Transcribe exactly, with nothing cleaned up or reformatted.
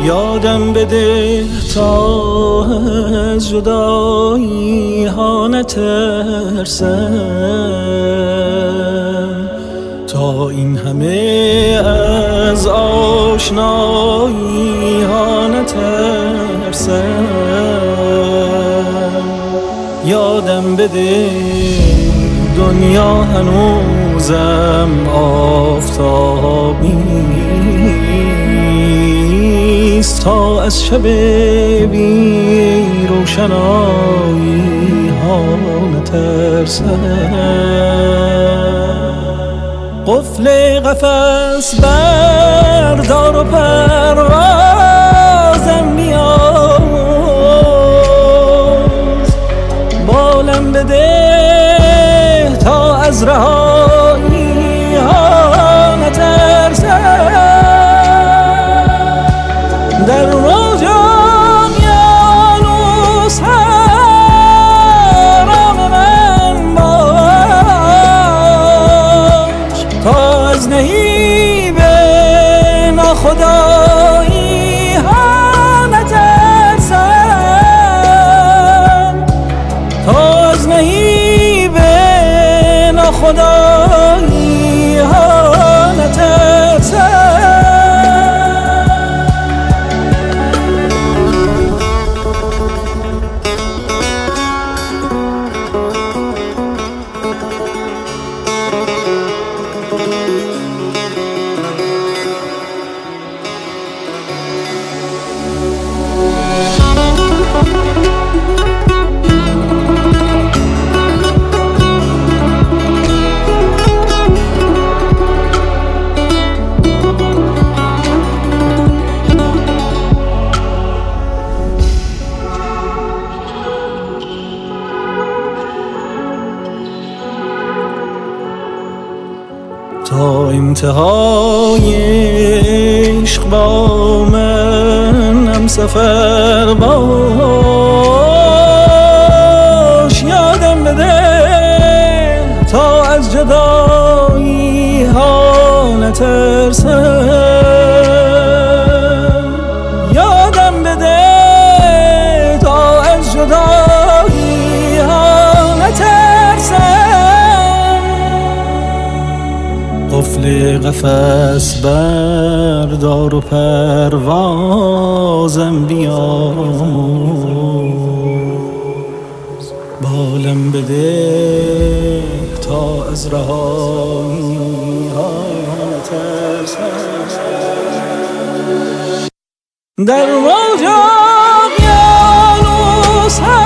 یادم بده تا از جدایی ها نترسم، تا این همه از آشنایی ها نترسم. یادم بده دنیا هنوزم آفتابی است، تا از شب بی روشنایی ها نترسم. قفل قفس بردار و پروازم بیاز، بالم بده تا از رهایی ها نترسم. در موج اقیانوس حرام من باش، تا از نهیب ناخدایی ها نترسم، تا از نهیب ناخدایی ها نترسم. تا انتهای عشق با من هم سفر باش. یادم بده تا از جدایی ها نترسم. یادم بده تا از جدایی ها نترسم. قفل قفس بردار و پروازم بیاموز، بالم بده تا از رهایی ها نترسم. در موج اقیانوس